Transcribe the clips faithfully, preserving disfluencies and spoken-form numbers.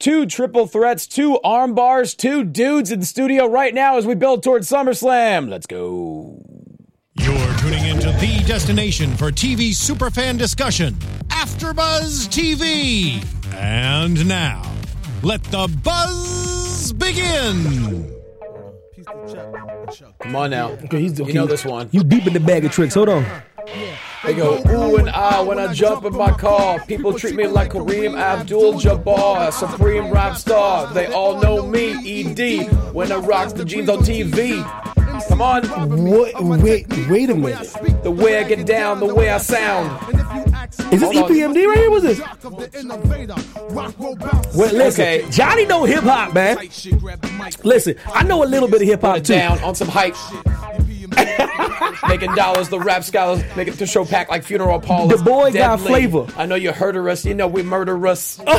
Two triple threats, two arm bars, two dudes in the studio right now as we build towards SummerSlam. Let's go. You're tuning into the destination for T V superfan discussion, AfterBuzz T V. And now, let the buzz begin. Come on now. Okay, he's, okay, you know this one. You deep in the bag of tricks. Hold on. They go, ooh and ah when I jump in my car. People treat me like Kareem Abdul-Jabbar, a supreme rap star. They all know me, E D, when I rock the jeans on T V. Come on. What? Wait, wait a minute. The way I get down, the way I sound. Is this E P M D right here? What's this? Well, listen, Okay. Johnny know hip hop, man. Listen, I know a little bit of hip hop too. Down on some hype. Making dollars, the rap scholars make it to show pack like funeral parlors. The boy got Deadly. flavor. I know you heard of us. You know we murder us. do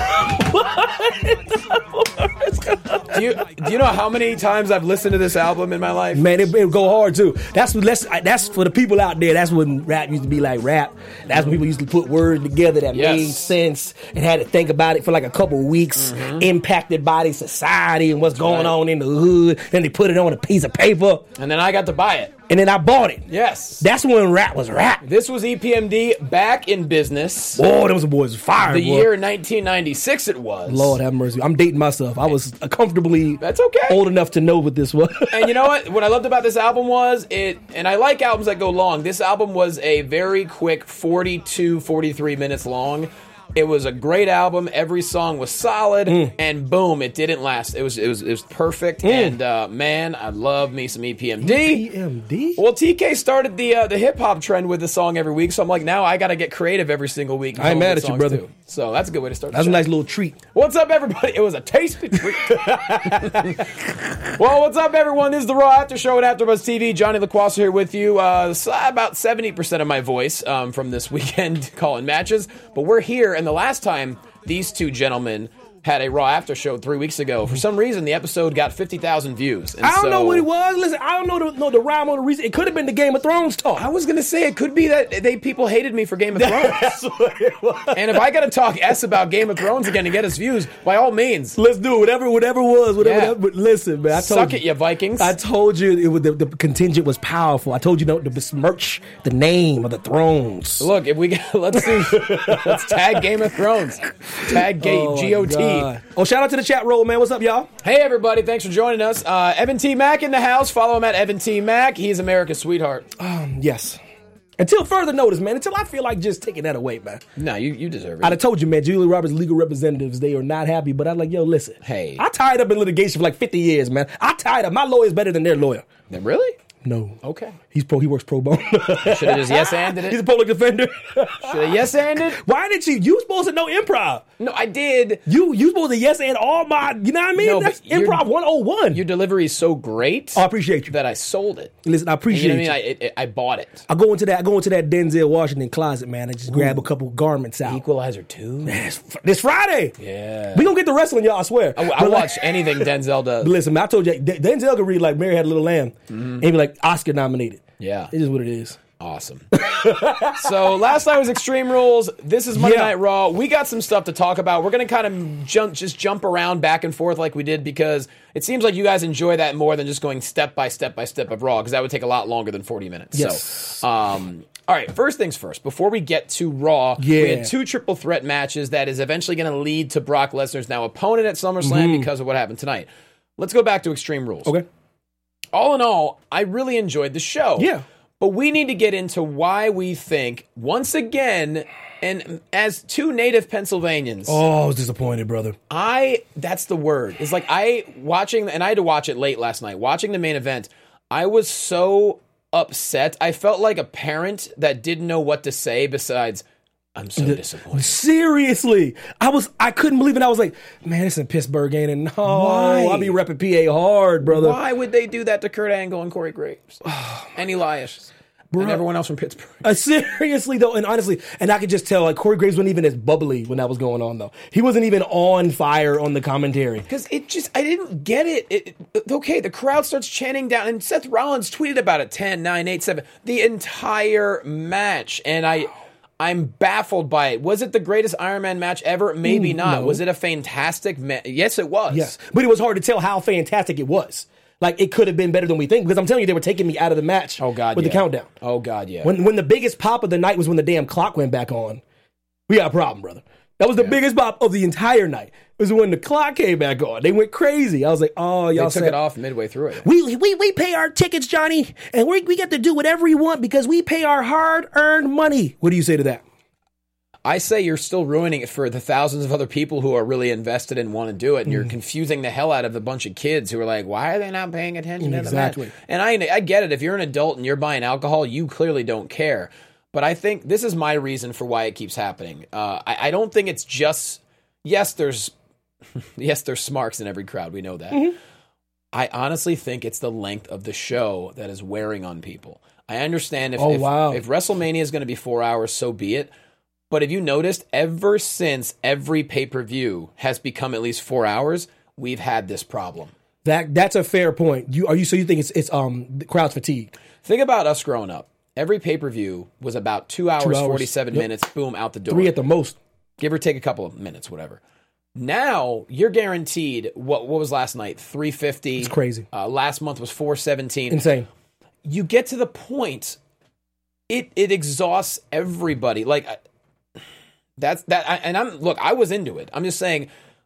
you do you know how many times I've listened to this album in my life? Man, it, it go hard too. That's what. That's, that's for the people out there. That's when rap used to be like rap. That's when people used to put words together that Yes. made sense and had to think about it for like a couple of weeks. Mm-hmm. Impacted by the society and what's going right. on in the hood. Then they put it on a piece of paper, And then I got to buy it. and then I bought it. Yes. That's when rap was rap. This was E P M D back in business. Oh, those boys fire. The boy. year nineteen ninety-six it was. Lord have mercy. I'm dating myself. I was comfortably That's okay. old enough to know what this was. And you know what? What I loved about this album was it, and I like albums that go long. This album was a very quick forty-two, forty-three minutes long. It was a great album. Every song was solid, Mm. and boom, it didn't last. It was it was it was perfect. Mm. And uh, man, I love me some E P M D. E P M D? Well, T K started the uh, the hip hop trend with the song every week, so I'm like, now I got to get creative every single week. and I ain't come up mad with at you, songs, brother. too. So that's a good way to start. That's the a show. nice little treat. What's up, everybody? It was a tasty treat. Well, what's up, everyone? This is the Raw After Show at AfterBuzz T V. Johnny LaQuasa here with you. Uh, so about seventy percent of my voice um, from this weekend calling matches. But we're here, and the last time these two gentlemen had a Raw After Show three weeks ago, for some reason, the episode got fifty thousand views. And I don't so, know what it was. Listen, I don't know the, know the rhyme or the reason. It could have been the Game of Thrones talk. I was going to say, it could be that they people hated me for Game of Thrones. That's what it was. And if I got to talk S about Game of Thrones again to get us views, by all means. Let's do it. Whatever, whatever it was. Whatever. Yeah. That, but listen, man. I told Suck you, it, you Vikings. I told you it was, the, the contingent was powerful. I told you not to besmirch the name of the thrones. Look, if we got, let's do, let's tag Game of Thrones, tag Ga- Oh, my G O T. God. Oh, shout out to the chat roll, man. What's up, y'all? Hey everybody, thanks for joining us. Uh, Evan T. Mack in the house. Follow him at Evan T. Mack. He's America's sweetheart. Yes. Until further notice, man. Until I feel like just taking that away, man. No, you, you deserve it. I'd have told you, man, Julia Roberts' legal representatives, they are not happy, but I'm like, yo, listen. Hey. I tied up in litigation for like fifty years, man. I tied up. My lawyer's better than their lawyer. Really? No. Okay. He's pro. He works pro bono. Should have just yes-anded He's a it. public defender. Should have yes-anded? Why did you? You supposed to know improv. No, I did. You you supposed to yes and all my. You know what I mean? No, That's but you're- improv one oh one. Your delivery is so great I appreciate you. that I sold it. Listen, I You appreciate know you. what I mean? I, it, I bought it. I go into that. I go into that Denzel Washington closet, man, and just grab a couple garments out. Equalizer two? This, this Friday. Yeah. We gonna get the wrestling, y'all. I swear. I, I But, like, watch anything Denzel does. But listen, man, I told you, D- Denzel could read like Mary Had a Little Lamb, and he'd be like Oscar nominated. Yeah. It is what it is. Awesome. So last night was Extreme Rules. This is Monday Yeah. Night Raw. We got some stuff to talk about. We're going to kind of jump, just jump around back and forth like we did because it seems like you guys enjoy that more than just going step by step by step of Raw because that would take a lot longer than forty minutes. Yes. So, um, all right. First things first. Before we get to Raw, Yeah. we had two triple threat matches that is eventually going to lead to Brock Lesnar's now opponent at SummerSlam because of what happened tonight. Let's go back to Extreme Rules. Okay. All in all, I really enjoyed the show. Yeah. But we need to get into why we think, once again, and as two native Pennsylvanians, Oh, I was disappointed, brother. I, that's the word. It's like I, watching, and I had to watch it late last night, watching the main event, I was so upset. I felt like a parent that didn't know what to say besides, I'm so disappointed. Seriously, I was. I couldn't believe it. I was like, man, it's in Pittsburgh, ain't it? No, Why? I'll be repping P A hard, brother. Why would they do that to Kurt Angle and Corey Graves? and Elias. And everyone else from Pittsburgh. Uh, seriously though, and honestly, and I could just tell like Corey Graves wasn't even as bubbly when that was going on though. He wasn't even on fire on the commentary. Because it just, I didn't get it. It, it. Okay, the crowd starts chanting down, and Seth Rollins tweeted about it, ten, nine, eight, seven, the entire match. And I, I'm baffled by it. Was it the greatest Iron Man match ever? Maybe Mm, not. no. Was it a fantastic match? Yes, it was. Yes, but it was hard to tell how fantastic it was. Like, it could have been better than we think, because I'm telling you, they were taking me out of the match Oh, God, with yeah. the countdown. Oh, God, yeah. When when the biggest pop of the night was when the damn clock went back on. We got a problem, brother. That was the Yeah. biggest pop of the entire night. It was when the clock came back on. They went crazy. I was like, oh, they y'all took said, it off midway through it. We, we we pay our tickets, Johnny, and we, we get to do whatever we want because we pay our hard-earned money. What do you say to that? I say you're still ruining it for the thousands of other people who are really invested and want to do it, and Mm. you're confusing the hell out of a bunch of kids who are like, why are they not paying attention to Exactly. the match? And I, I get it. If you're an adult and you're buying alcohol, you clearly don't care. But I think this is my reason for why it keeps happening. Uh, I, I don't think it's just, yes, there's yes, there's smarks in every crowd. We know that. Mm-hmm. I honestly think it's the length of the show that is wearing on people. I understand if, Oh, if, wow. if WrestleMania is going to be four hours, so be it. But have you noticed, ever since every pay-per-view has become at least four hours, we've had this problem. That that's a fair point. You are you so you think it's it's um the crowd's fatigue? Think about us growing up. Every pay-per-view was about two hours, hours. forty-seven Yep. minutes, boom, out the door. Three at the most. Give or take a couple of minutes, whatever. Now, you're guaranteed, what what was last night? three fifty. It's crazy. Uh, last month was four seventeen. Insane. You get to the point, it it exhausts everybody. Like, I- that's that. I, and I'm look, I was into it. I'm just saying,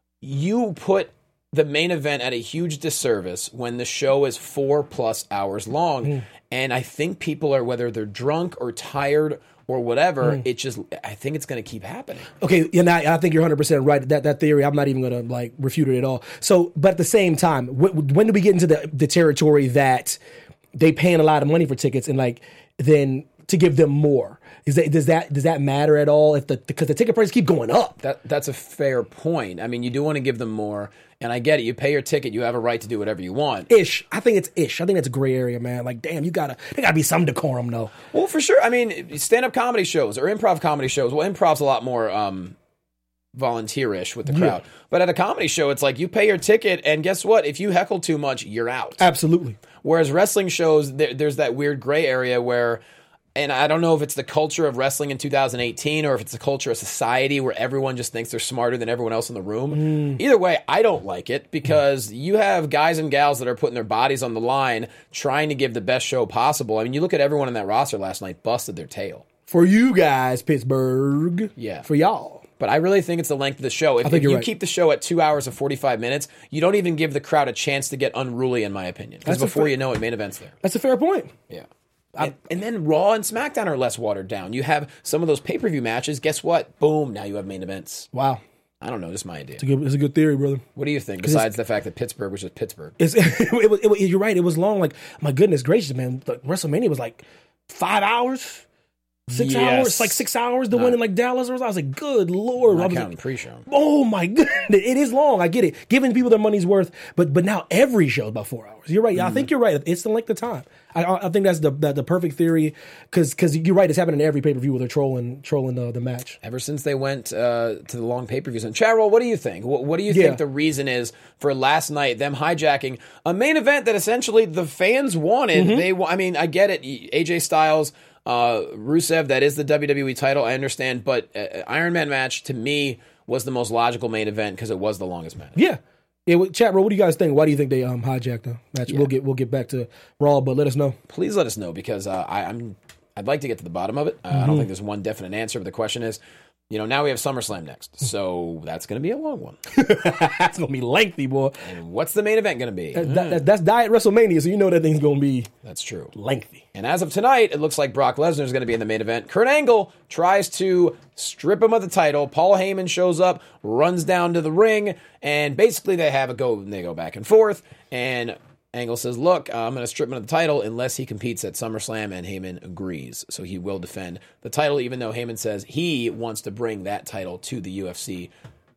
you put the main event at a huge disservice when the show is four plus hours long. Mm. And I think people are, whether they're drunk or tired or whatever, Mm. it just, I think it's going to keep happening. Okay, and I, I think you're one hundred percent right. That that theory, I'm not even going to like refute it at all. So, but at the same time, wh- when do we get into the the territory that they paying a lot of money for tickets and like then to give them more? Is that does that does that matter at all? If the because the ticket prices keep going up. That that's a fair point. I mean, you do want to give them more, and I get it. You pay your ticket, you have a right to do whatever you want. Ish. I think it's ish. I think that's a gray area, man. Like, damn, you gotta there gotta be some decorum though. Well, for sure. I mean, stand-up comedy shows or improv comedy shows. Well, improv's a lot more um, volunteerish with the crowd. But at a comedy show, it's like you pay your ticket, and guess what? If you heckle too much, you're out. Absolutely. Whereas wrestling shows, there, there's that weird gray area where, and I don't know if it's the culture of wrestling in two thousand eighteen or if it's the culture of society where everyone just thinks they're smarter than everyone else in the room. Either way, I don't like it because you have guys and gals that are putting their bodies on the line trying to give the best show possible. I mean, you look at everyone in that roster last night, busted their tail. For you guys, Pittsburgh. Yeah. For y'all. But I really think it's the length of the show. If, think if you're you right. keep the show at two hours and forty-five minutes, you don't even give the crowd a chance to get unruly, in my opinion. Because That's a before fair- you know it, main event's there. That's a fair point. Yeah. And, and then Raw and SmackDown are less watered down. You have some of those pay-per-view matches. Guess what? Boom, now you have main events. Wow. I don't know. Just my idea. It's a good, it's a good theory, brother. What do you think, besides the fact that Pittsburgh was just Pittsburgh? It's, it, was, it was, you're right. It was long. Like, my goodness gracious, man. The WrestleMania was like five hours, six Yes. hours, like six hours. The one in like Dallas. I was like, good lord. I Not was counting like, pre-show. oh my goodness, it is long. I get it. Giving people their money's worth, but but now every show is about four hours. You're right. I think you're right. It's the length of time. I I I think that's the the, the perfect theory because because you're right. It's happening in every pay per view where they're trolling trolling the the match. Ever since they went uh, to the long pay-per-views. And Charol, what do you think? What, what do you Yeah. think the reason is for last night, them hijacking a main event that essentially the fans wanted? Mm-hmm. They, wa- I mean, I get it. A J Styles, uh, Rusev, that is the W W E title. I understand. But uh, Iron Man match, to me, was the most logical main event because it was the longest match. Yeah. Yeah, well, chat, bro. What do you guys think? Why do you think they um hijacked the match? We'll get we'll get back to Raw, but let us know. Please let us know because uh, I, I'm I'd like to get to the bottom of it. Uh, I don't think there's one definite answer, but the question is, you know, now we have SummerSlam next, so that's going to be a long one. That's gonna be lengthy, boy. And what's the main event going to be? That, that, that's Diet WrestleMania, so you know that thing's gonna be That's true. lengthy. And as of tonight, it looks like Brock Lesnar is going to be in the main event. Kurt Angle tries to strip him of the title. Paul Heyman shows up, runs down to the ring, and basically they have a go. They go back and forth. And Angle says, "Look, I'm going to strip him of the title unless he competes at SummerSlam." And Heyman agrees, so he will defend the title, even though Heyman says he wants to bring that title to the U F C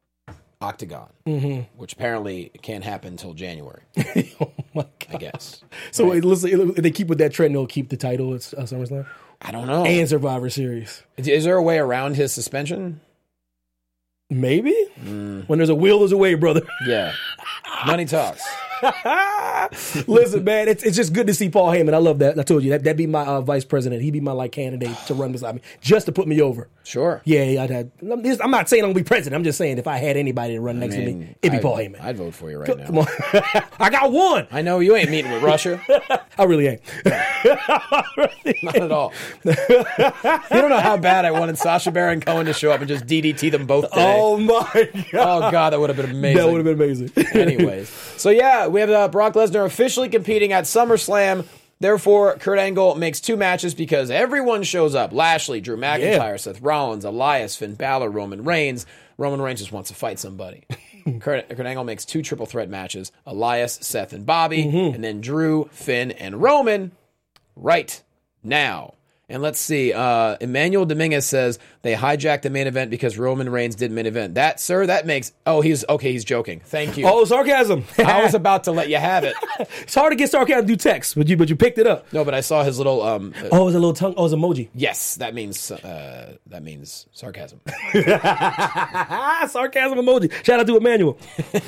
Octagon, mm-hmm. which apparently can't happen until January. Oh my god! I guess. So Right. wait, listen, if they keep with that trend, they'll keep the title at uh, SummerSlam I don't know. and Survivor Series. Is there a way around his suspension? Maybe Mm. when there's a will, there's a way, brother. Yeah. Money talks. Listen, man, it's it's just good to see Paul Heyman. I love that. I told you that that'd be my uh, vice president. He'd be my like candidate to run beside me, just to put me over. Sure. Yeah, yeah, I'd have, I'm just- I'm not saying I'm gonna be president. I'm just saying if I had anybody to run next I to mean, me, it'd be I'd- Paul Heyman. I'd vote for you right now. Come on, I got one. I know you ain't meeting with Russia. I really ain't. Not at all. You don't know how bad I wanted Sacha Baron Cohen to show up and just D D T them both today. Oh my god, Oh, God, that would have been amazing. that would have been amazing. Anyways, so yeah, we have uh, Brock Lesnar officially competing at SummerSlam. Therefore, Kurt Angle makes two matches because everyone shows up. Lashley, Drew McIntyre, Yeah. Seth Rollins, Elias, Finn Balor, Roman Reigns. Roman Reigns just wants to fight somebody. Kurt, Kurt Angle makes two triple threat matches. Elias, Seth, and Bobby. Mm-hmm. And then Drew, Finn, and Roman right now. And let's see. Uh, Emmanuel Dominguez says they hijacked the main event because Roman Reigns did main event. That, sir, that makes... Oh, he's... Okay, he's joking. Thank you. Oh, sarcasm. I was about to let you have it. It's hard to get sarcasm through text, but you but you picked it up. No, but I saw his little... Um, uh, Oh, it was a little tongue. Oh, it was emoji. yes, that means uh, that means sarcasm. Sarcasm emoji. Shout out to Emmanuel.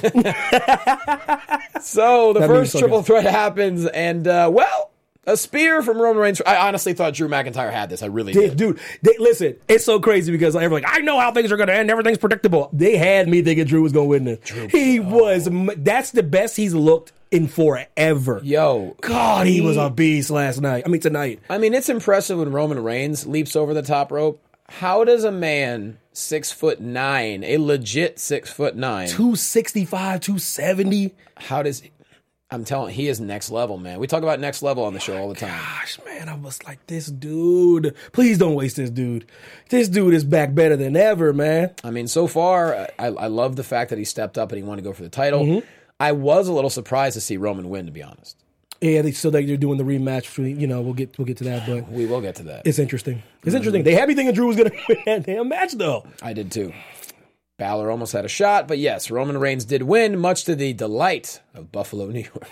So the That means first triple sarcasm. threat happens, and uh, well, a spear from Roman Reigns. I honestly thought Drew McIntyre had this. I really did. Dude, they, listen, it's so crazy because like, everyone's like, I know how things are going to end. Everything's predictable. They had me thinking Drew was going to win this. He was. That's the best he's looked in forever. Yo, God, he was a beast last night. I mean, tonight. I mean, it's impressive when Roman Reigns leaps over the top rope. How does a man six foot nine, a legit six foot nine, two sixty-five, two seventy how does... I'm telling he is next level, man. We talk about next level on the show all the time. Gosh, man, I was like, this dude. Please don't waste this dude. This dude is back better than ever, man. I mean, so far, I, I love the fact that he stepped up and he wanted to go for the title. Mm-hmm. I was a little surprised to see Roman win, to be honest. Yeah, they, so that you're doing the rematch. Between, you know, we'll get we'll get to that, but We will get to that. it's interesting. It's interesting. They had me thinking Drew was going to win that damn match, though. I did too. Balor almost had a shot, but yes, Roman Reigns did win, much to the delight of Buffalo, New York.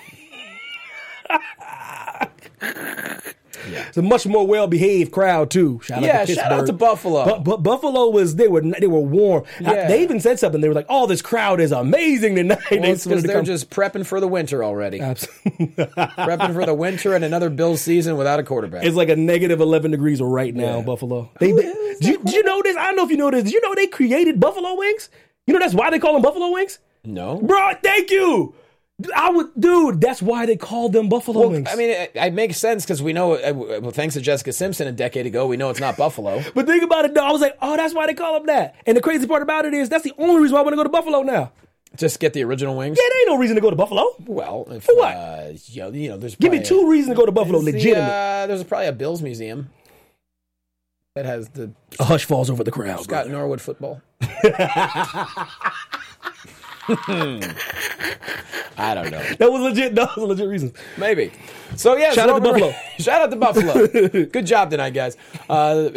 It's a much more well behaved crowd too. Shout Yeah, out to shout out Pittsburgh. to Buffalo. But, but Buffalo was they were they were warm. I- Yeah. they even said something. They were like, "Oh, this crowd is amazing tonight." Well, they it's wanted because to they're come- just prepping for the winter already. Absolutely. Prepping for the winter and another Bills season without a quarterback. It's like a negative eleven degrees right now, Yeah. Buffalo. They, they, did, you, did you know this? I don't know if you know this. Did you know they created Buffalo wings? You know that's why they call them Buffalo wings, no? bro. Thank you. I would, dude. That's why they call them Buffalo Well, wings. I mean, it, it makes sense because we know, uh, well, thanks to Jessica Simpson a decade ago, we know it's not Buffalo. But think about it, though. I was like, oh, that's why they call them that. And the crazy part about it is that's the only reason why I want to go to Buffalo now. Just get the original wings? Yeah, there ain't no reason to go to Buffalo. Well, if, For what? Uh, you know, you know, there's Give me probably two reasons to go to Buffalo, a, the, legitimate. uh, there's probably a Bills museum that has the A hush falls over the crowd. Scott brother. Norwood football. I don't know. That was legit. That was a legit reason. Maybe. So, yeah. Shout out to Buffalo. Shout out to Buffalo. Good job tonight, guys. Uh,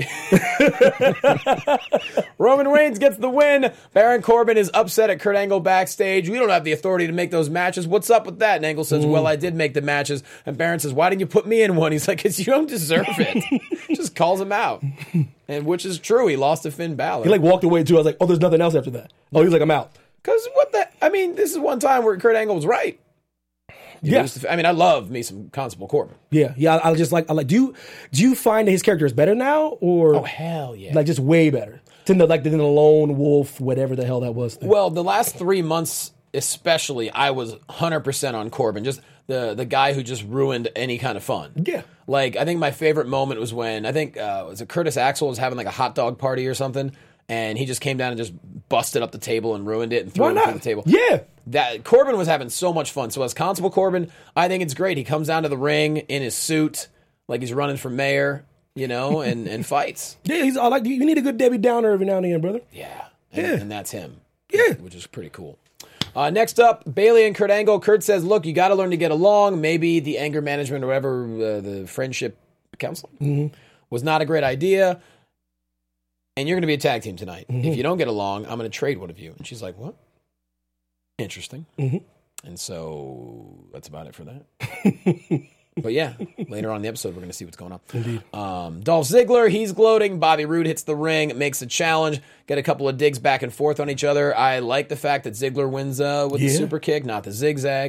Roman Reigns gets the win. Baron Corbin is upset at Kurt Angle backstage. We don't have the authority to make those matches. What's up with that? And Angle says, well, I did make the matches. And Baron says, why didn't you put me in one? He's like, because you don't deserve it. Just calls him out. And which is true. He lost to Finn Balor. He like walked away too. I was like, oh, there's nothing else after that. Oh, he's like, I'm out. Because what the... I mean, this is one time where Kurt Angle was right. He Yeah. lose to- I mean, I love me some Constable Corbin. Yeah, yeah. I, I just like. I like. Do you do you find that his character is better now, or Oh, hell yeah. like just way better? Than the like than the lone wolf, whatever the hell that was. Thing. Well, the last three months, especially, I was one hundred percent on Corbin. Just the the guy who just ruined any kind of fun. Yeah. Like, I think my favorite moment was when, I think, uh, was it Curtis Axel was having like a hot dog party or something, and he just came down and just busted up the table and ruined it and threw Why it not? through the table. Yeah. That Corbin was having so much fun. So as Constable Corbin, I think it's great. He comes down to the ring in his suit, like he's running for mayor, you know, and, and fights. Yeah, he's. I like. You need a good Debbie Downer every now and again, brother. Yeah. And, Yeah. and that's him. Yeah. Which is pretty cool. Uh, next up, Bailey and Kurt Angle. Kurt says, look, you got to learn to get along. Maybe the anger management or whatever, uh, the friendship counseling, Mm-hmm. was not a great idea. And you're going to be a tag team tonight. Mm-hmm. If you don't get along, I'm going to trade one of you. And she's like, what? Interesting. Mm-hmm. And so that's about it for that. But yeah, later on in the episode, we're going to see what's going on. Indeed. Um, Dolph Ziggler, he's gloating. Bobby Roode hits the ring, makes a challenge, get a couple of digs back and forth on each other. I like the fact that Ziggler wins uh, with the Yeah. super kick, not the zigzag.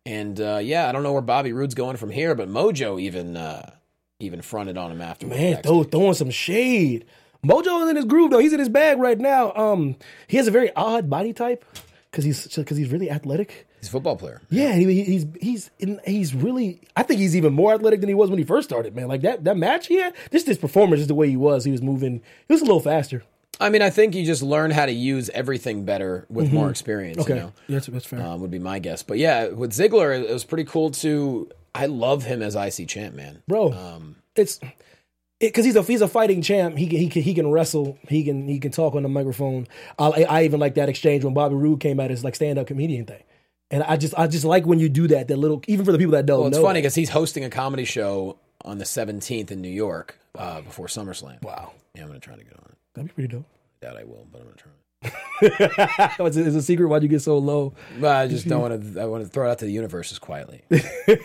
And uh, yeah, I don't know where Bobby Roode's going from here, but Mojo even uh, even fronted on him after. Man, throw, throwing some shade. Mojo is in his groove though. He's in his bag right now. Um, he has a very odd body type because he's because he's really athletic. He's a football player. Yeah, he, he's he's in, he's really. I think he's even more athletic than he was when he first started. Man, like that that match he had. Just his performance, just the way he was. He was moving. He was a little faster. I mean, I think you just learn how to use everything better with mm-hmm. more experience. Okay, you know? that's that's fair. Um, would be my guess. But yeah, with Ziggler, it was pretty cool to. I love him as I C champ, man. Bro, um, it's because it, he's a he's a fighting champ. He can he can he can wrestle. He can he can talk on the microphone. I, I even like that exchange when Bobby Roode came out as like stand up comedian thing. And I just I just like when you do that. That little even for the people that don't. Well, it's know funny because he's hosting a comedy show on the seventeenth in New York uh, before SummerSlam. Wow. Yeah, I'm gonna try to get on it. That'd be pretty dope. That I will, but I'm gonna try. It's a secret why'd you get so low? But I just don't want to. I want to throw it out to the universe just quietly. I'm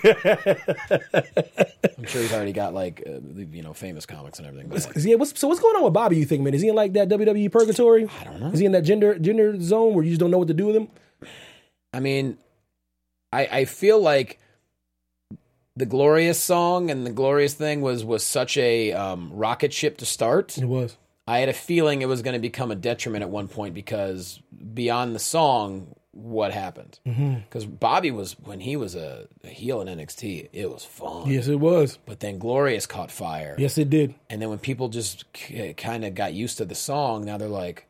sure he's already got like uh, you know famous comics and everything. But, yeah, what's, so what's going on with Bobby? You think, man? Is he in like that W W E purgatory? I don't know. Is he in that gender gender zone where you just don't know what to do with him? I mean, I I feel like the Glorious song and the Glorious thing was was such a um, rocket ship to start. It was. I had a feeling it was going to become a detriment at one point because beyond the song, what happened? Because mm-hmm. Bobby was, when he was a, a heel in N X T, it was fun. Yes, it was. But then Glorious caught fire. Yes, it did. And then when people just k- kind of got used to the song, now they're like,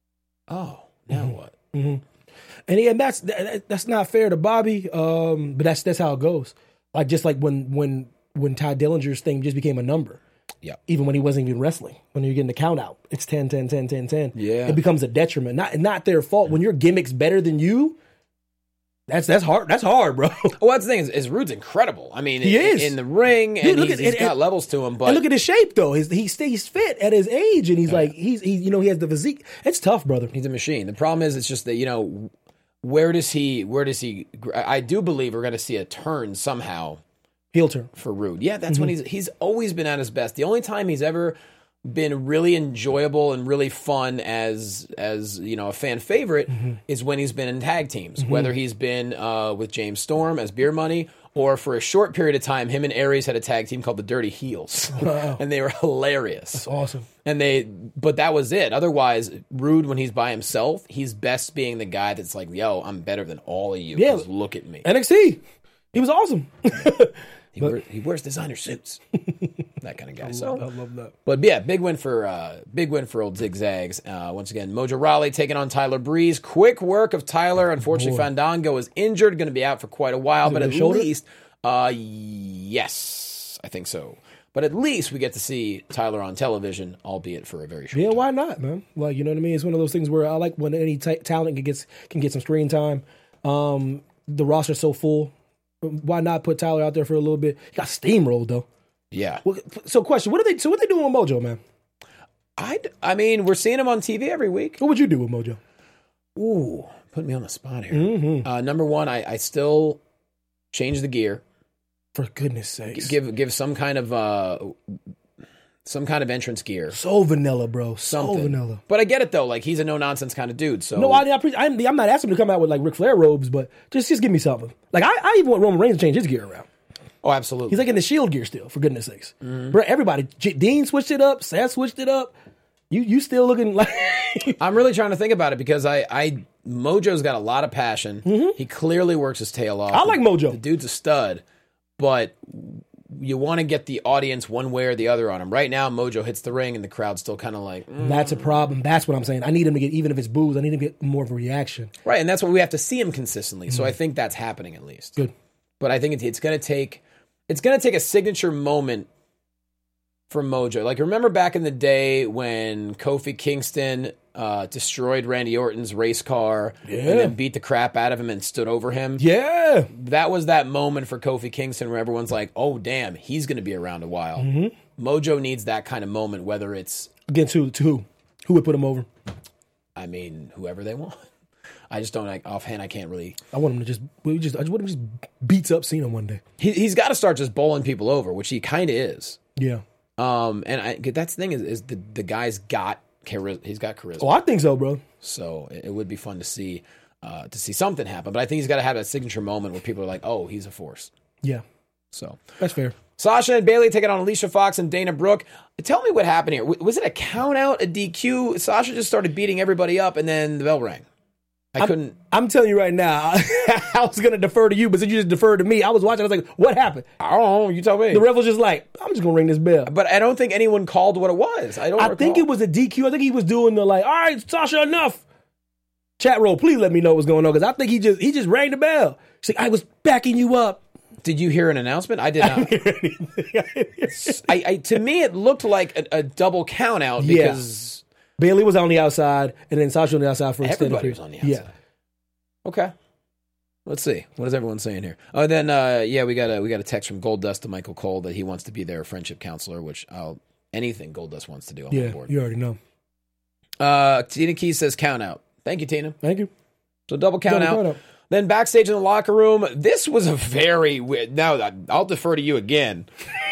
oh, now mm-hmm. what? Mm-hmm. And yeah, that's that, that's not fair to Bobby, um, but that's that's how it goes. Like just like when when when Ty Dillinger's thing just became a number. Yeah. Even when he wasn't even wrestling, when you're getting the count out, it's ten, ten, ten, ten, ten. Yeah. It becomes a detriment. Not not their fault. When your gimmick's better than you, that's that's hard. That's hard, bro. Well, that's the thing is, is Rude's incredible. I mean, he in, is in the ring, and Dude, look he's, at, he's and, got and, levels to him. But and look at his shape, though. His, he stays fit at his age, and he's yeah. like he's he, you know he has the physique. It's tough, brother. He's a machine. The problem is, it's just that you know where does he where does he? I do believe we're going to see a turn somehow. Heel turn for Rude. Yeah, that's mm-hmm. when he's he's always been at his best. The only time he's ever been really enjoyable and really fun as as you know a fan favorite mm-hmm. is when he's been in tag teams. Mm-hmm. Whether he's been uh, with James Storm as Beer Money, or for a short period of time, him and Aries had a tag team called the Dirty Heels, wow. and they were hilarious. That's awesome. And they, but that was it. Otherwise, Rude when he's by himself, he's best being the guy that's like, "Yo, I'm better than all of you. Yeah, look at me." N X T, he was awesome. He, but, wear, he wears designer suits, that kind of guy. I so love, I love that. But yeah, big win for uh, big win for old Zigzags. Uh, once again, Mojo Rawley taking on Tyler Breeze. Quick work of Tyler. Unfortunately, Boy. Fandango is injured, going to be out for quite a while. But at shoulder? least, uh, yes, I think so. But at least we get to see Tyler on television, albeit for a very short yeah, time. Why not, man? Like, you know what I mean? It's one of those things where I like when any t- talent can get can get some screen time. Um, the roster's so full. Why not put Tyler out there for a little bit? He got steamrolled though. Yeah. Well, so, question: What are they? So, what are they doing with Mojo, man? I, I mean, we're seeing him on T V every week. What would you do with Mojo? Ooh, put me on the spot here. Mm-hmm. Uh, number one, I, I still change the gear. For goodness sakes, give give some kind of uh, some kind of entrance gear. So vanilla, bro. So Something. vanilla. But I get it though. Like he's a no nonsense kind of dude. So no, I, I, I'm, I'm not asking him to come out with like Ric Flair robes, but just just give me something. Like I, I even want Roman Reigns to change his gear around. Oh, absolutely. He's like in the Shield gear still. For goodness sakes, mm-hmm. bro. Everybody, J- Dean switched it up. Seth switched it up. You you still looking like? I'm really trying to think about it because I, I Mojo's got a lot of passion. Mm-hmm. He clearly works his tail off. I like Mojo. The dude's a stud, but you want to get the audience one way or the other on him. Right now, Mojo hits the ring and the crowd's still kind of like... Mm. That's a problem. That's what I'm saying. I need him to get, even if it's boos, I need him to get more of a reaction. Right, and that's what we have to see him consistently. Mm. So I think that's happening at least. Good. But I think it's, it's going to take... It's going to take a signature moment for Mojo. Like, remember back in the day when Kofi Kingston uh, destroyed Randy Orton's race car yeah. and then beat the crap out of him and stood over him? Yeah. That was that moment for Kofi Kingston where everyone's like, oh, damn, he's going to be around a while. Mm-hmm. Mojo needs that kind of moment, whether it's... Against who? To who? Who would put him over? I mean, whoever they want. I just don't, like, offhand, I can't really... I want him to just... We just I just want him to just beats up Cena one day. He, he's got to start just bowling people over, which he kind of is. Yeah. Um, and I, that's the thing is, is the the guy's got charisma. He's got charisma. Oh, I think so, bro. So it, it would be fun to see. uh, to see something happen. But I think he's got to have a signature moment where people are like, "Oh, he's a force." Yeah, so that's fair. Sasha and Bayley taking on Alicia Fox and Dana Brooke. Tell me what happened here. Was it a count out, a D Q? Sasha just started beating everybody up, and then the bell rang. I I'm, couldn't. I'm telling you right now, I was going to defer to you, but since you just deferred to me, I was watching. I was like, what happened? I don't know. You tell me. The ref was just like, I'm just going to ring this bell. But I don't think anyone called what it was. I don't I recall. think it was a D Q. I think he was doing the like, all right, Sasha, enough. Chat roll, please let me know what's going on, because I think he just he just rang the bell. She's like, I was backing you up. Did you hear an announcement? I did not. I didn't hear anything. I, I, to me, it looked like a, a double count out because yeah. Bayley was on the outside, and then Sasha on the outside for extended everybody period. was on the outside. Yeah. Okay. Let's see. What is everyone saying here? Oh, then uh, yeah, we got a we got a text from Goldust to Michael Cole that he wants to be their friendship counselor, which I'll anything Goldust wants to do. I'm yeah, on board. You already know. Uh, Tina Key says count out. Thank you, Tina. Thank you. So double count double out. count out. Then backstage in the locker room, this was a very weird. Now I'll defer to you again.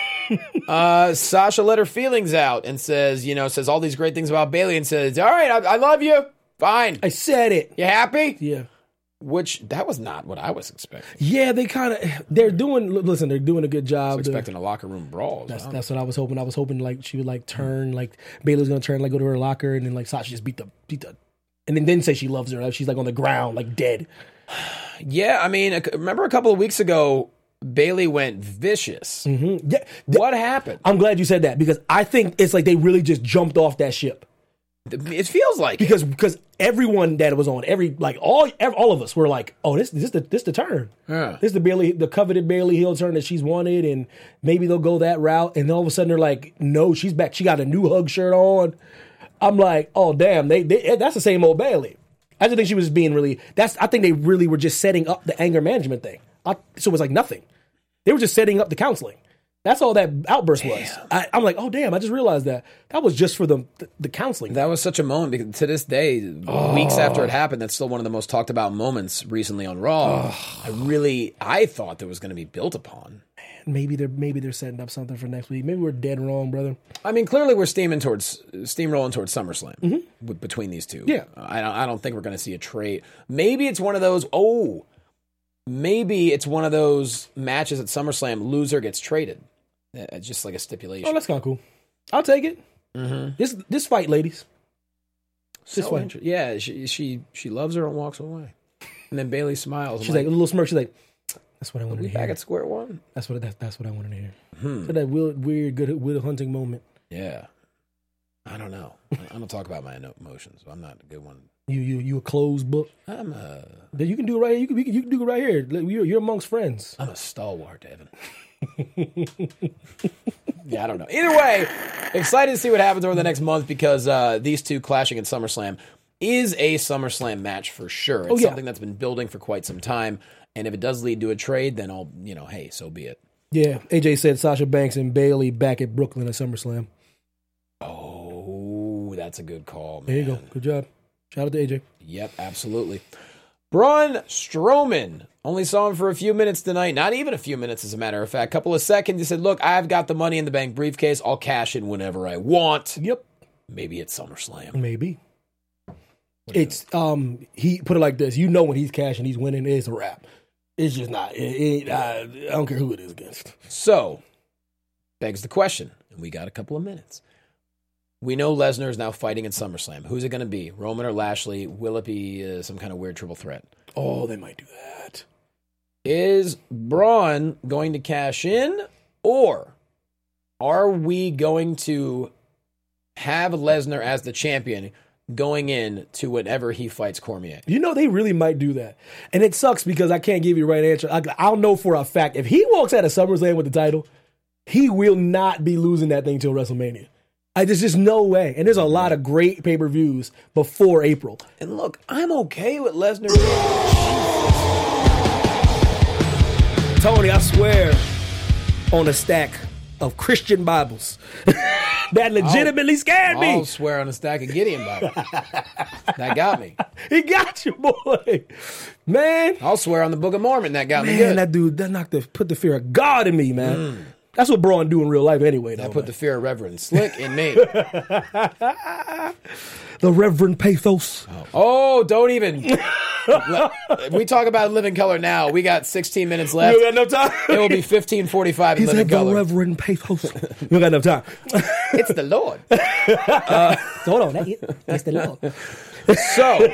uh, Sasha let her feelings out and says, you know, says all these great things about Bayley and says, all right, I, I love you. Fine. I said it. You happy? Yeah. Which, that was not what I was expecting. Yeah, they kind of, they're doing, listen, they're doing a good job. I was expecting a locker room brawl. That's that's what I was hoping. I was hoping like she would like turn, like Bayley was going to turn, like go to her locker, and then like Sasha just beat the, beat the, and then then say she loves her. Like, she's like on the ground, like dead. Yeah, I mean, remember a couple of weeks ago, Bayley went vicious. Mm-hmm. Yeah, what happened? I'm glad you said that, because I think it's like they really just jumped off that ship. It feels like because it. because everyone that was on every like all every, all of us were like, oh, this this the this the turn. Yeah. This the Bayley the coveted Bayley Hill turn that she's wanted, and maybe they'll go that route. And then all of a sudden they're like, no, she's back. She got a new hug shirt on. I'm like, oh damn, they, they that's the same old Bayley. I just think she was being really. That's I think they really were just setting up the anger management thing. I, so it was like nothing. They were just setting up the counseling. That's all that outburst damn. was. I, I'm like, oh damn! I just realized that that was just for the the, the counseling. That was such a moment because to this day, oh. weeks after it happened, that's still one of the most talked about moments recently on Raw. Oh. I really, I thought there was going to be built upon. Man, maybe they're maybe they're setting up something for next week. Maybe we're dead wrong, brother. I mean, clearly we're steaming towards steamrolling towards SummerSlam mm-hmm. with, between these two. Yeah, I don't, I don't think we're going to see a trade. Maybe it's one of those. Oh, maybe it's one of those matches at SummerSlam. Loser gets traded. It's just like a stipulation. Oh, that's kind of cool. I'll take it. Mm-hmm. This this fight, ladies. This so fight. Inter- yeah, she she she loves her and walks away. And then Bayley smiles. She's like, like a little smirk. She's like, "That's what I wanted we to hear." Back at square one. That's what that's, that's what I wanted to hear. Hmm. So that weird, weird, good Will Hunting moment. Yeah, I don't know. I don't talk about my emotions. I'm not a good one. You you you a closed book. I'm a. You can do it right here. You can you can do it right here. You're, you're amongst friends. I'm a stalwart, Evan. Yeah, I don't know. Either way, excited to see what happens over the next month because uh, these two clashing in SummerSlam is a SummerSlam match for sure. It's oh, yeah. something that's been building for quite some time, and if it does lead to a trade, then I'll, you know, hey, so be it. Yeah, A J said Sasha Banks and Bayley back at Brooklyn at SummerSlam. Oh, that's a good call, man. There you go. Good job. Shout out to A J. Yep, absolutely. Braun Strowman. Only saw him for a few minutes tonight. Not even a few minutes, as a matter of fact. A couple of seconds. He said, look, I've got the Money in the Bank briefcase. I'll cash in whenever I want. Yep. Maybe it's SummerSlam. Maybe. It's, um, he put it like this. You know when he's cashing, he's winning, it's a wrap. It's just not. It, it, I, I don't care who it is against. So, begs the question, and we got a couple of minutes. We know Lesnar is now fighting in SummerSlam. Who's it going to be? Roman or Lashley? Will it be uh, some kind of weird triple threat? Oh, they might do that. Is Braun going to cash in, or are we going to have Lesnar as the champion going in to whenever he fights Cormier? You know, they really might do that. And it sucks because I can't give you the right answer. I, I'll know for a fact. If he walks out of SummerSlam with the title, he will not be losing that thing till WrestleMania. I, there's just no way. And there's a lot of great pay-per-views before April. And look, I'm okay with Lesnar. Tony, I swear on a stack of Christian Bibles that legitimately I'll, scared me. I'll swear on a stack of Gideon Bibles. That got me. He got you, boy. Man. I'll swear on the Book of Mormon. That got man, me good. That dude, that knocked the, put the fear of God in me, man. Mm. That's what Braun do in real life anyway. Though, I put man. the fear of Reverend Slick in me. The Reverend Pathos. Oh, don't even. We talk about Living Color now. We got sixteen minutes left. You got enough time? It will be fifteen forty-five in He Living said the Color. Reverend Pathos. You don't got enough time. It's the Lord. Hold on. That, it's the Lord. So,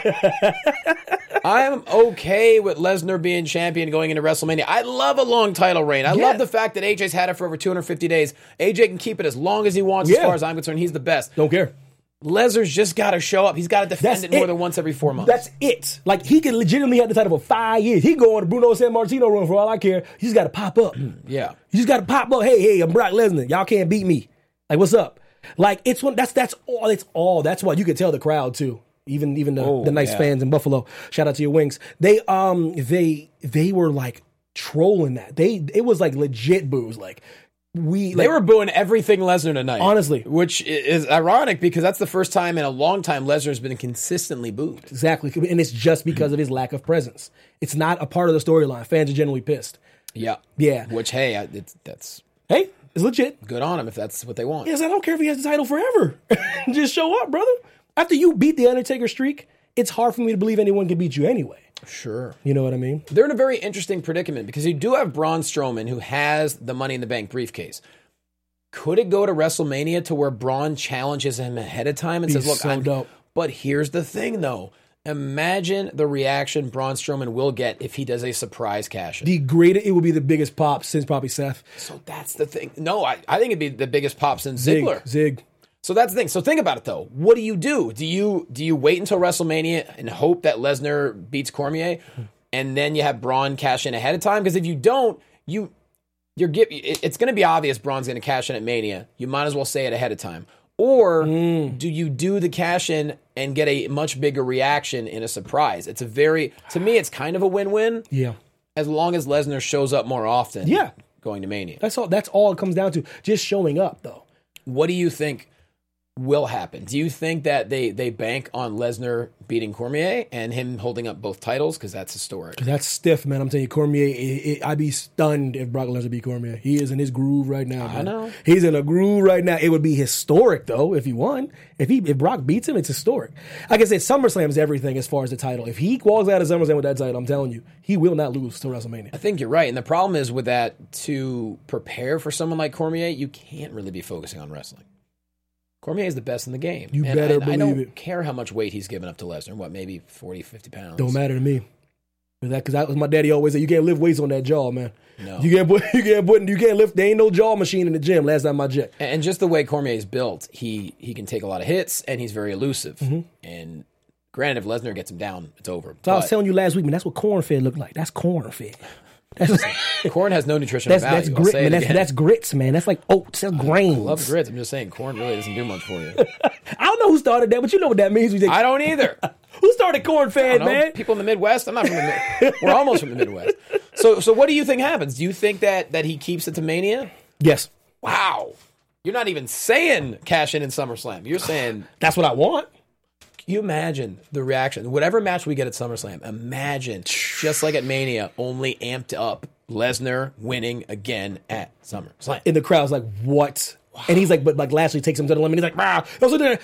I'm okay with Lesnar being champion going into WrestleMania. I love a long title reign. I Yeah. love the fact that A J's had it for over two hundred fifty days. A J can keep it as long as he wants, as Yeah. far as I'm concerned. He's the best. Don't care. Lesnar's just got to show up. He's got to defend That's it more it. than once every four months. That's it. Like, he can legitimately have the title for five years. He go on the Bruno San Martino run for all I care. You just got to pop up. You yeah. just got to pop up. Hey, hey, I'm Brock Lesnar. Y'all can't beat me. Like, what's up? Like, it's one. That's that's all. It's all. That's why you could tell the crowd too. Even even the, Oh, the nice yeah. fans in Buffalo. Shout out to your wings. They um they they were like trolling that. They it was like legit boos. Like we They like, were booing everything Lesnar tonight. Honestly. Which i- is ironic because that's the first time in a long time Lesnar's been consistently booed. exactly, and it's just because of his lack of presence. It's not a part of the storyline. Fans are generally pissed. Yeah. Yeah. Which, hey, I, it's, that's Hey, it's legit. good on him if that's what they want. Yes, I don't care if he has the title forever. Just show up, brother. After you beat the Undertaker streak, it's hard for me to believe anyone can beat you anyway. Sure. You know what I mean? They're in a very interesting predicament because you do have Braun Strowman who has the Money in the Bank briefcase. Could it go to WrestleMania to where Braun challenges him ahead of time and Be says, look, so I'm dope. But here's the thing, though. Imagine the reaction Braun Strowman will get if he does a surprise cash in. The greatest, it would be the biggest pop since probably Seth. So that's the thing. No, I, I think it'd be the biggest pop since Zig, Ziggler. Zig. So that's the thing. So think about it though. What do you do? Do you do you wait until WrestleMania and hope that Lesnar beats Cormier, and then you have Braun cash in ahead of time? Because if you don't, you you're get, it- it's going to be obvious Braun's going to cash in at Mania. You might as well say it ahead of time. Or do you do the cash in and get a much bigger reaction in a surprise? It's a very to me, it's kind of a win-win Yeah. as long as Lesnar shows up more often. Yeah. Going to Mania. That's all that's all it comes down to. Just showing up though. What do you think will happen? Do you think that they, they bank on Lesnar beating Cormier and him holding up both titles? Because that's historic. That's stiff, man. I'm telling you, Cormier, it, it, I'd be stunned if Brock Lesnar beat Cormier. He is in his groove right now. I man. know. He's in a groove right now. It would be historic, though, if he won. If he if Brock beats him, it's historic. Like I said, SummerSlam is everything as far as the title. If he walks out of SummerSlam with that title, I'm telling you, he will not lose to WrestleMania. I think you're right. And the problem is with that, to prepare for someone like Cormier, you can't really be focusing on wrestling. Cormier is the best in the game. You and, better and I believe don't it. care how much weight he's given up to Lesnar. What, maybe forty, fifty pounds? Don't matter to me. Because that, 'cause that was my daddy always said, you can't lift weights on that jaw, man. No. You can't put, you can't put, you can't lift. There ain't no jaw machine in the gym. Last time I checked. And just the way Cormier is built, he he can take a lot of hits, and he's very elusive. And granted, if Lesnar gets him down, it's over. So I was But telling you last week, man, that's what corn fed looked like. That's corn fed. That's corn has no nutritional that's, value. that's I'll grit, say it man. That's, again. that's grits, man. That's like oats. That's grains. I love grits. I'm just saying, corn really doesn't do much for you. I don't know who started that, but you know what that means. We say, I don't either. who started corn I fed, don't know. man? People in the Midwest. I'm not from the Mid- We're almost from the Midwest. So, so what do you think happens? Do you think that that he keeps it to Mania? Yes, Wow, you're not even saying cash in in SummerSlam. You're saying, that's what I want. can you imagine the reaction? Whatever match we get at SummerSlam, imagine just like at Mania, only amped up. Lesnar winning again at SummerSlam. And the crowd's like, what? And he's like, but like Lashley takes him to the limit. He's like, brah. I was there,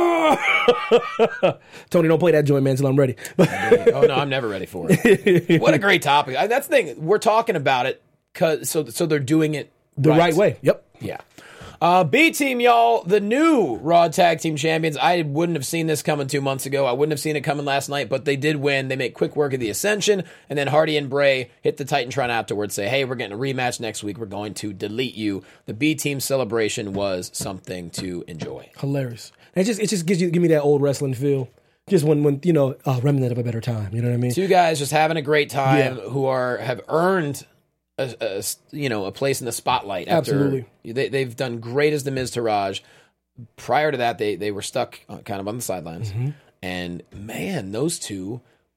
brah. Tony, don't play that joint, man, until I'm ready. Oh no, I'm never ready for it. What a great topic. I, that's the thing. We're talking about it cause so so they're doing it the right. right way. Yep. Yeah. Uh, B Team, y'all, the new Raw Tag Team Champions. I wouldn't have seen this coming two months ago. I wouldn't have seen it coming last night, but they did win. They make quick work of the Ascension, and then Hardy and Bray hit the Titantron afterwards, say, hey, we're getting a rematch next week. We're going to delete you. The B Team celebration was something to enjoy. Hilarious. It just it just gives you give me that old wrestling feel. Just when when you know, uh, remnant of a better time. You know what I mean? Two guys just having a great time Yeah. who are have earned A, a, you know, a place in the spotlight. After Absolutely. they, they've done great as the Miz to Raj. Prior to that, they they were stuck uh, kind of on the sidelines. Mm-hmm. And man, those two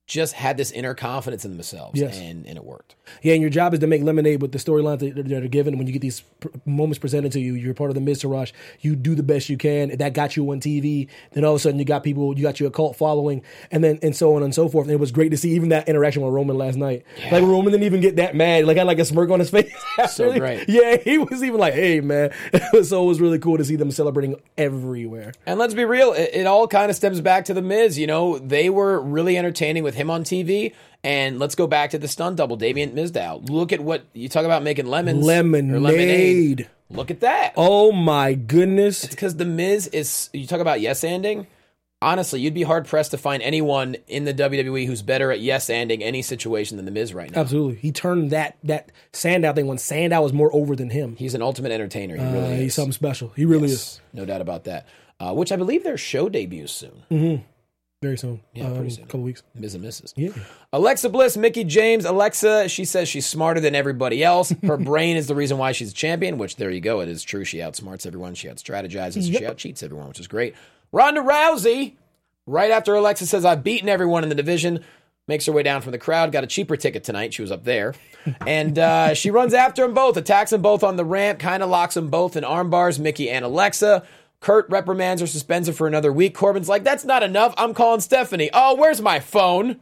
just had this inner confidence in themselves, Yes. and, and it worked. Yeah, and your job is to make lemonade with the storylines that, that are given. When you get these pr- moments presented to you, you're part of the Miz Taraj. You do the best you can. That got you on T V. Then all of a sudden, you got people. You got your cult following, and then and so on and so forth. And it was great to see even that interaction with Roman last night. Yeah. Like Roman didn't even get that mad. Like had like a smirk on his face. So great. Yeah, he was even like, "Hey, man." So it was really cool to see them celebrating everywhere. And let's be real, it, it all kind of stems back to the Miz. You know, they were really entertaining with him on T V. And let's go back to the stunt double, Damien Mizdow. Look at what you talk about making lemons, Lemonade. or lemonade. Look at that. Oh my goodness! Because the Miz is, you talk about yes-anding. Honestly, you'd be hard pressed to find anyone in the W W E who's better at yes-anding any situation than the Miz right now. Absolutely, he turned that that Sandow thing when Sandow was more over than him. He's an ultimate entertainer. He really Uh, is. he's something special. He really Yes, is. no doubt about that. Uh, which I believe their show debuts soon. Mm-hmm. Very soon. Yeah, um, pretty soon. A couple weeks. Miz and Missus Yeah. Alexa Bliss, Mickey James. Alexa, she says she's smarter than everybody else. Her brain is the reason why she's a champion, which there you go. It is true. She outsmarts everyone. She out-strategizes. Yep. She out-cheats everyone, which is great. Ronda Rousey, right after Alexa says, I've beaten everyone in the division, makes her way down from the crowd. Got a cheaper ticket tonight. She was up there. And uh, she runs after them both, attacks them both on the ramp, kind of locks them both in arm bars, Mickey and Alexa. Kurt reprimands her, suspends her for another week. Corbin's like, that's not enough. I'm calling Stephanie. Oh, where's my phone?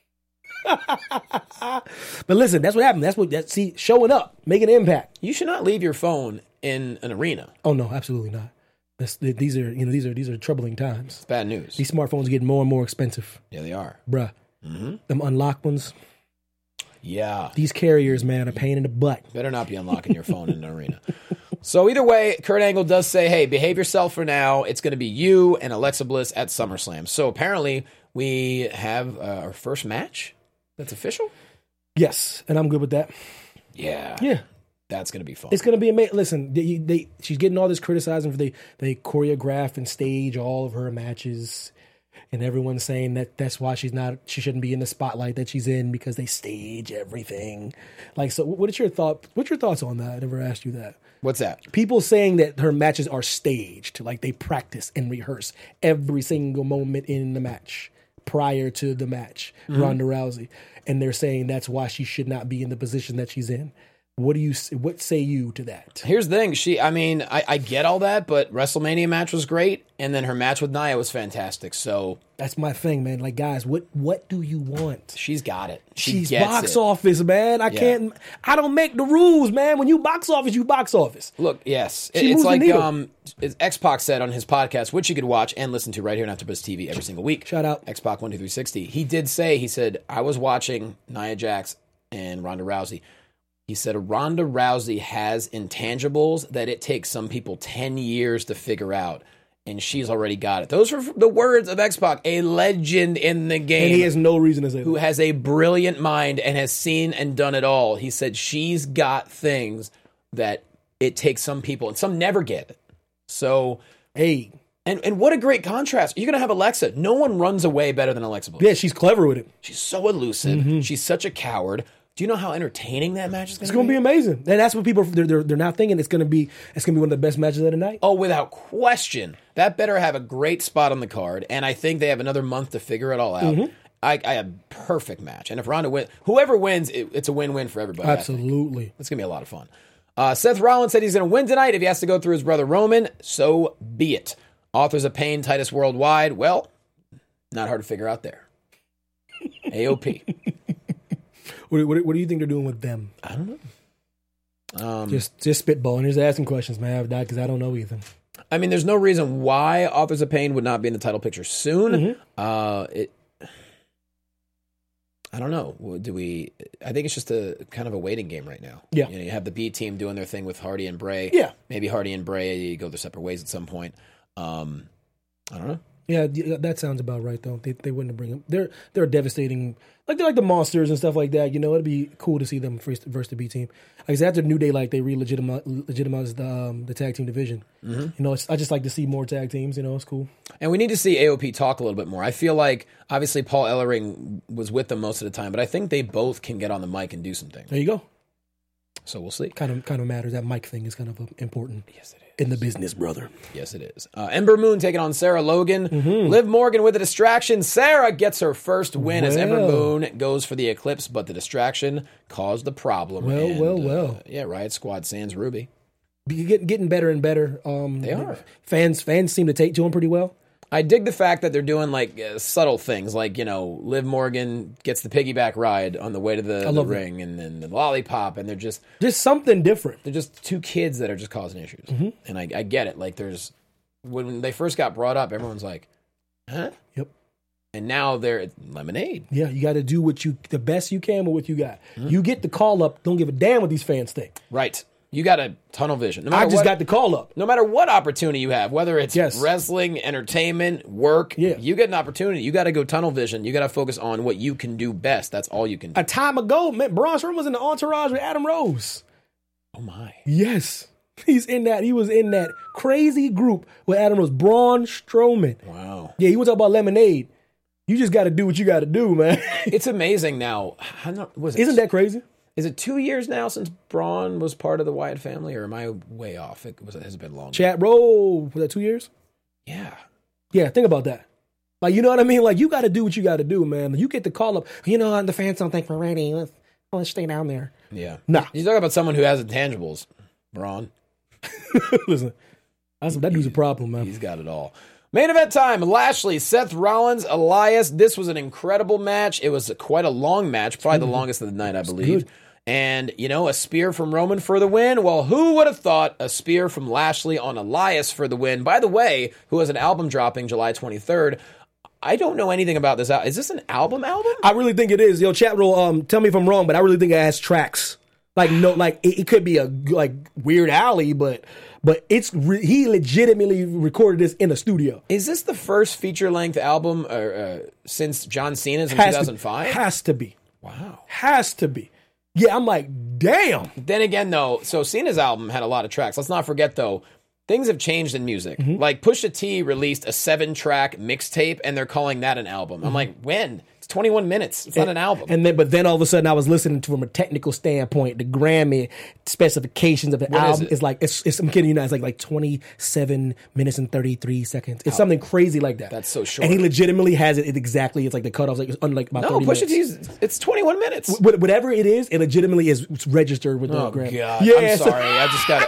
But listen, that's what happened. That's what that see showing up, making an impact. You should not leave your phone in an arena. Oh no, absolutely not. That's, these are you know these are these are troubling times. It's bad news. These smartphones are getting more and more expensive, Yeah, they are. bruh. Mm-hmm. Them unlocked ones. Yeah. These carriers, man, a pain in the butt. Better not be unlocking your phone in an arena. So either way, Kurt Angle does say, hey, behave yourself for now. It's going to be you and Alexa Bliss at SummerSlam. So apparently we have uh, our first match. That's official? Yes, and I'm good with that. Yeah. Yeah. That's going to be fun. It's gonna be amazing. Listen, they, they, she's getting all this criticizing for they they choreograph and stage all of her matches, and everyone's saying that that's why she's not she shouldn't be in the spotlight that she's in because they stage everything. Like, so what is your thought? What's your thoughts on that? I never asked you that. What's that? People saying that her matches are staged, like they practice and rehearse every single moment in the match prior to the match. Mm-hmm. Ronda Rousey, and they're saying that's why she should not be in the position that she's in. What do you? What say you to that? Here's the thing. She, I mean, I, I get all that, but WrestleMania match was great, and then her match with Nia was fantastic. So That's my thing, man. Like, guys, what what do you want? she's got it. She She's gets box it. office, man. I Yeah. can't. I don't make the rules, man. When you box office, you box office. Look, yes, She it's moves the like needle. um, as X-Pac said on his podcast, which you could watch and listen to right here on AfterBuzz T V every single week. Shout out. X-Pac one two three sixty. He did say, he said, I was watching Nia Jax and Ronda Rousey. He said Ronda Rousey has intangibles that it takes some people ten years to figure out, and she's already got it. Those are the words of X-Pac, a legend in the game. And he has no reason to say who that. has a brilliant mind and has seen and done it all. He said she's got things that it takes some people, and some never get it. So, Hey, and, and what a great contrast. You're going to have Alexa. No one runs away better than Alexa Bliss. yeah, she's clever with it. She's so elusive. Mm-hmm. She's such a coward. Do you know how entertaining that match is going It's to gonna be? be amazing, and that's what people they're, they're they're now thinking. It's gonna be it's gonna be one of the best matches of the night. Oh, without question. That better have a great spot on the card, and I think they have another month to figure it all out. Mm-hmm. I, I have a perfect match. And if Ronda wins, whoever wins, it, it's a win-win for everybody. I think. Absolutely. It's going to be a lot of fun. Uh, Seth Rollins said he's going to win tonight. If he has to go through his brother Roman, so be it. Authors of Pain, Titus Worldwide. Well, not hard to figure out there. A O P. What, what, what do you think they're doing with them? I don't know. Um, Just just spitballing. Just asking questions, man. Because I don't know either. I mean, there's no reason why Authors of Pain would not be in the title picture soon. Mm-hmm. Uh, it. I don't know. Do we? I think it's just a kind of a waiting game right now. Yeah. You know, you have the B team doing their thing with Hardy and Bray. Yeah. Maybe Hardy and Bray go their separate ways at some point. Um, I don't know. Yeah, yeah, that sounds about right though. They they wouldn't bring them. They're they're devastating. Like they're like the monsters and stuff like that. You know, it'd be cool to see them versus, versus the B team. Like I said, after New Day, like they re-legitimized legitimized the um, the tag team division. Mm-hmm. You know, it's, I just like to see more tag teams. You know, it's cool. And we need to see A O P talk a little bit more. I feel like obviously Paul Ellering was with them most of the time, but I think they both can get on the mic and do some things. There you go. So we'll see. Kind of, kind of matters. That mic thing is kind of important. Yes, it is. In the business, brother. Yes, it is. Uh, Ember Moon taking on Sarah Logan. Mm-hmm. Liv Morgan with a distraction. Sarah gets her first win as Ember Well. Moon goes for the Eclipse, but the distraction caused the problem. Well, and, well, uh, well. yeah, Riot Squad sans Ruby. Be- Getting, getting better and better. Um, They are. Fans, fans seem to take to him pretty well. I dig the fact that they're doing like uh, subtle things, like, you know, Liv Morgan gets the piggyback ride on the way to the, the love that. ring, and then the lollipop, and they're just Just something different. they're just two kids that are just causing issues. Mm-hmm. And I, I get it. Like, there's when they first got brought up, everyone's like, huh? Yep. And now they're at Lemonade. Yeah, you got to do what you the best you can with what you got. Mm-hmm. You get the call up. Don't give a damn what these fans think. Right. You got a tunnel vision. No I matter just what, got the call up. no matter what opportunity you have, whether it's Yes. wrestling, entertainment, work, Yeah. you get an opportunity. You got to go tunnel vision. You got to focus on what you can do best. That's all you can do. A time ago, man, Braun Strowman was in the entourage with Adam Rose. Oh, my. Yes, he's in that. He was in that crazy group with Adam Rose. Braun Strowman. Wow. Yeah, you want to talk about Lemonade? You just got to do what you got to do, man. It's amazing now. I don't, was it, Isn't that crazy? Is it two years now since Braun was part of the Wyatt family, or am I way off? It was. It has been long. Chat roll. Was that two years? Yeah. Yeah, think about that. Like, you know what I mean? Like, you got to do what you got to do, man. You get the call up. You know, the fans don't think we're ready. Let's, let's stay down there. Yeah. Nah. You talk about someone who has intangibles, Braun. Listen, that's, that dude's a problem, man. He's got it all. Main event time. Lashley, Seth Rollins, Elias. This was an incredible match. It was quite a long match, probably the longest of the night, I believe. good. And, you know, a spear from Roman for the win. Well, who would have thought a spear from Lashley on Elias for the win? By the way, who has an album dropping July twenty-third. I don't know anything about this. Is this an album album? I really think it is. Yo, chat roll, um, tell me if I'm wrong, but I really think it has tracks. Like, no, like, it, it could be a, like, Weird Alley, but, but it's, re- he legitimately recorded this in a studio. Is this the first feature-length album uh, uh, since John Cena's in Has two thousand five? To, has to be. Wow. Has to be. Yeah, I'm like, damn. Then again, though, so Cena's album had a lot of tracks. Let's not forget, though, things have changed in music. Mm-hmm. Like, Pusha T released a seven-track mixtape, and they're calling that an album. I'm like, when? It's twenty-one minutes. It's not an album. And then, but then all of a sudden, I was listening to from a technical standpoint, the Grammy specifications of the What is album it? is like, it's, it's, I'm kidding you not, it's like like twenty-seven minutes and thirty-three seconds. It's something crazy like that. That's so short. And he legitimately has it, it exactly. It's like the cutoffs, like it's under like about no, thirty Pusha minutes. T's, it's twenty-one minutes. Wh- Whatever it is, it legitimately is registered with the Oh, Grammy. God. Yeah, I'm so- sorry. I just got to...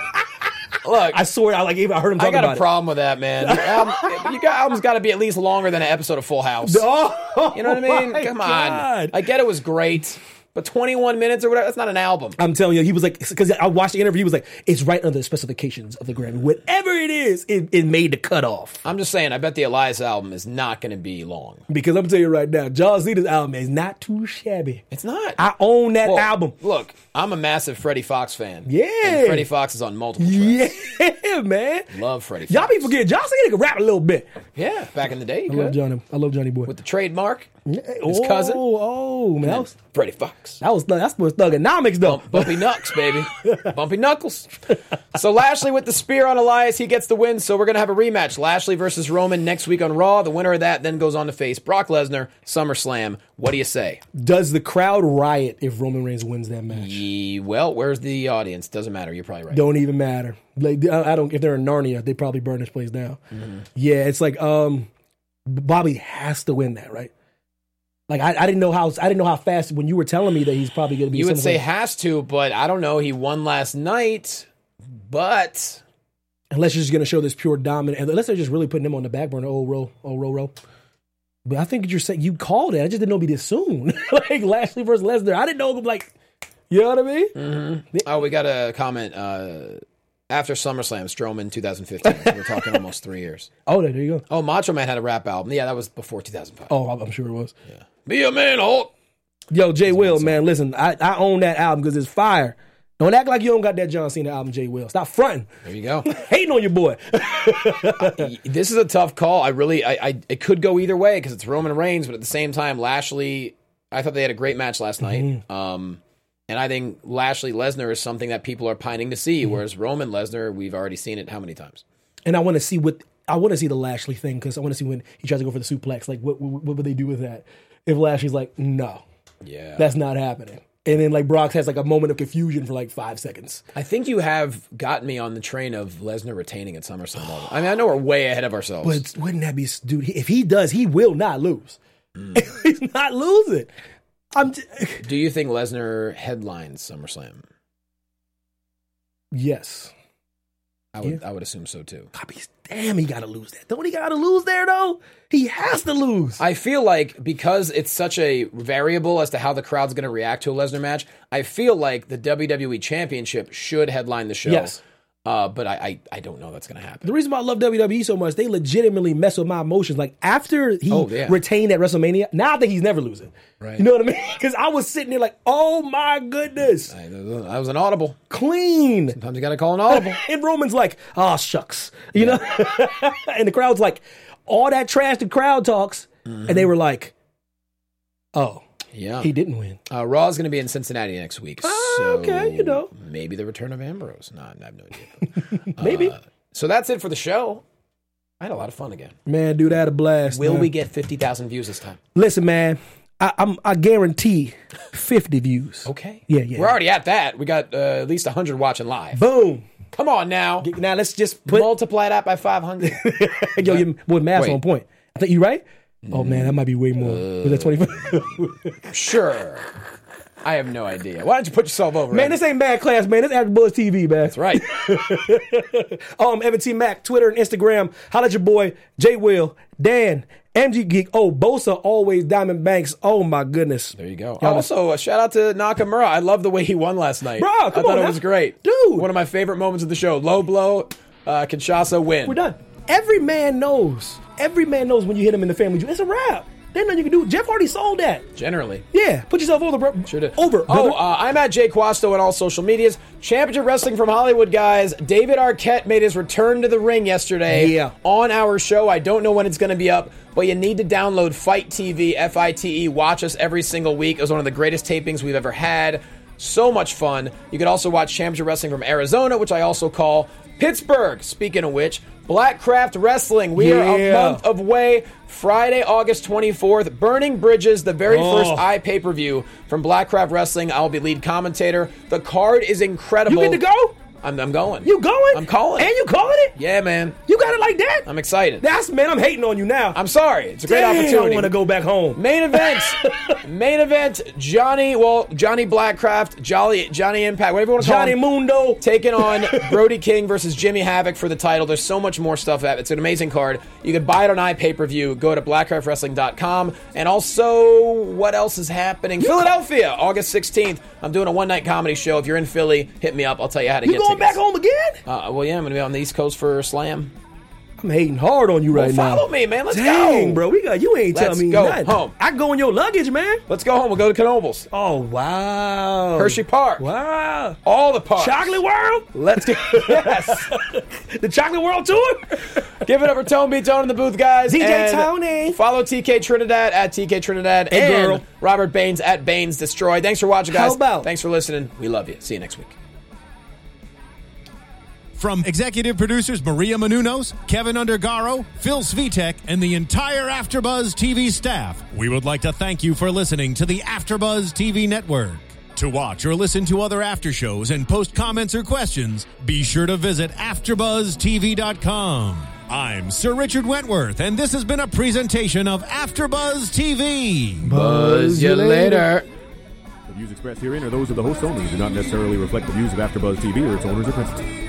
Look, I swear, I like even I heard him I talking got about a problem with that, man. Your album, you got, album's got to be at least longer than an episode of Full House. it. Oh, You know what I mean? my Come God. on. I get it was great, but twenty-one minutes or whatever, that's not an album. I'm telling you, he was like, because I watched the interview, he was like, it's right under the specifications of the Grammy. Whatever it is, it, it made the cutoff. I'm just saying, I bet the Elias album is not going to be long. Because I'm telling you right now, John Cena's album is not too shabby. It's not. I own that Well, album. Look, I'm a massive Freddie Fox fan. Yeah. And Freddie Fox is on multiple tracks. Yeah, man. Love Freddie Fox. Y'all be forgetting, John Cena can rap a little bit. Yeah, back in the day, you I love could. Johnny. I love Johnny Boy. With the trademark, his oh, cousin, Oh, man. That was, Freddie Fox. that was, that's what's thugonomics, though. Bumpy Knucks, baby. Bumpy Knuckles. So Lashley with the spear on Elias, he gets the win. So we're going to have a rematch. Lashley versus Roman next week on Raw. The winner of that then goes on to face Brock Lesnar, SummerSlam. What do you say? Does the crowd riot if Roman Reigns wins that match? Ye- well, where's the audience? Doesn't matter. You're probably right. Don't even matter. Like I I don't. If they're in Narnia, they probably burn this place down. Mm-hmm. Yeah, it's like um, Bobby has to win that, right? Like I, I didn't know how I didn't know how fast when you were telling me that he's probably going to be. You would say somewhere- has to, but I don't know. He won last night, but unless you're just going to show this pure dominant, unless they're just really putting him on the back burner. Oh, row, oh, row, row. But I think you're saying you called it. I just didn't know it'd be this soon. Like Lashley versus Lesnar. I didn't know. Like, you know what I mean? Mm-hmm. Oh, we got a comment uh, after SummerSlam, Strowman twenty fifteen. We're talking almost three years. Oh, there you go. Oh, Macho Man had a rap album. Yeah, that was before two thousand five. Oh, I'm I'm sure it was. Yeah. Be a man, Hulk. Yo, Jay Will, man, listen, I, I own that album because it's fire. Don't act like you don't got that John Cena album, Jay Will. Stop fronting. There you go. Hating on your boy. This is a tough call. I really, I, I it could go either way because it's Roman Reigns, but at the same time, Lashley. I thought they had a great match last Mm-hmm. night. Um, and I think Lashley Lesnar is something that people are pining to see, Mm-hmm. whereas Roman Lesnar, we've already seen it how many times? And I want to see what I want to see the Lashley thing because I want to see when he tries to go for the suplex. Like, what, what what would they do with that? If Lashley's like, no, Yeah. that's not happening. And then like Brock has like a moment of confusion for like five seconds. I think you have gotten me on the train of Lesnar retaining at SummerSlam. I mean, I know we're way ahead of ourselves. But wouldn't that be, dude? If he does, he will not lose. Mm. He's not losing. I'm. T- Do you think Lesnar headlines SummerSlam? Yes. I would Yeah. I would assume so too. God, he's, damn, he got to lose that. Don't he got to lose there, though? He has to lose. I feel like because it's such a variable as to how the crowd's going to react to a Lesnar match, I feel like the W W E Championship should headline the show. Yes. Uh, but I, I, I don't know that's going to happen. The reason why I love W W E so much, they legitimately mess with my emotions. Like, after he Oh, yeah. retained at WrestleMania, now I think he's never losing. Right. You know what I mean? Because I was sitting there like, oh, my goodness. I, that was an audible. Clean. Sometimes you got to call an audible. And Roman's like, oh, shucks. You know? And the crowd's like, all that trash the crowd talks. Mm-hmm. And they were like, oh. Yeah, he didn't win. Uh, Raw is going to be in Cincinnati next week. Oh, so okay, you know. Maybe the return of Ambrose. No, I have no idea. Maybe. Uh, so that's it for the show. I had a lot of fun again. Man, dude, I had a blast. Will man. we get fifty thousand views this time? Listen, man, I, I'm, I guarantee fifty views. Okay. Yeah, yeah. We're already at that. We got uh, at least one hundred watching live. Boom. Come on now. Now let's just put multiply that by five hundred. Yo, your boy, math's Wait. on point. I think you right. Oh man, that might be way more. Was that twenty-five? Sure. I have no idea. Why don't you put yourself over? Man, Evan? this ain't bad class, man. This is AfterBuzz T V, man. That's right. um, Evan T. Mac, Twitter and Instagram. Holla at your boy, J. Will, Dan, M G Geek. Oh, Bosa, always Diamond Banks. Oh my goodness. There you go. Y'all Also, a shout out to Nakamura. I love the way he won last night. Bro, I come thought on it now. was great. Dude. One of my favorite moments of the show. Low blow, uh, Kinshasa win. We're done. Every man knows. Every man knows when you hit him in the family. It's a wrap. There's nothing you can do. Jeff Hardy sold that. Generally. Yeah, put yourself over, bro. Sure did. Over. Oh, brother. uh, I'm at Jay Quasto on all social medias. Championship Wrestling from Hollywood, guys. David Arquette made his return to the ring yesterday Yeah. on our show. I don't know when it's going to be up, but you need to download Fight T V, F I T E. Watch us every single week. It was one of the greatest tapings we've ever had. So much fun. You can also watch Championship Wrestling from Arizona, which I also call Pittsburgh. Speaking of which, Blackcraft Wrestling. We are a Yeah. month away. Friday, August twenty-fourth, Burning Bridges, the very Oh. first I pay-per-view from Blackcraft Wrestling. I'll be lead commentator. The card is incredible. You get to go? I'm, I'm going. You going? I'm calling And it. you calling it? Yeah, man. You got it like that? I'm excited. That's, man, I'm hating on you now. I'm sorry. It's a great Dang, opportunity. I want to go back home. Main event. Main event. Johnny, well, Johnny Blackcraft, Jolly, Johnny Impact, whatever you want to call Johnny him. Mundo. Taking on Brody King versus Jimmy Havoc for the title. There's so much more stuff. At It's an amazing card. You can buy it on iPay-Per-View. Go to blackcraft wrestling dot com. And also, what else is happening? You Philadelphia, August sixteenth. I'm doing a one-night comedy show. If you're in Philly, hit me up. I'll tell you how to You get going tickets. back home again? Uh, well, yeah, I'm going to be on the East Coast for Slam. I'm hating hard on you Well, right now. follow me, man. Let's Dang, go. bro. We got you ain't Let's telling me go nothing. home. I go in your luggage, man. Let's go home. We'll go to Knoebels. Oh, wow. Hershey Park. Wow. All the parks. Chocolate World? Let's go. Yes. The Chocolate World Tour? Give it up for Tone B. Tone in the booth, guys. D J And Tony. Follow T K Trinidad at T K Trinidad. Hey, and girl. Robert Baines at Baines Destroyed. Thanks for watching, guys. How about? Thanks for listening. We love you. See you next week. From executive producers Maria Menounos, Kevin Undergaro, Phil Svitek, and the entire AfterBuzz T V staff, we would like to thank you for listening to the AfterBuzz T V network. To watch or listen to other after shows and post comments or questions, be sure to visit after buzz T V dot com. I'm Sir Richard Wentworth, and this has been a presentation of AfterBuzz T V. Buzz you later. The views expressed herein are those of the host only and do not necessarily reflect the views of AfterBuzz T V or its owners or principals.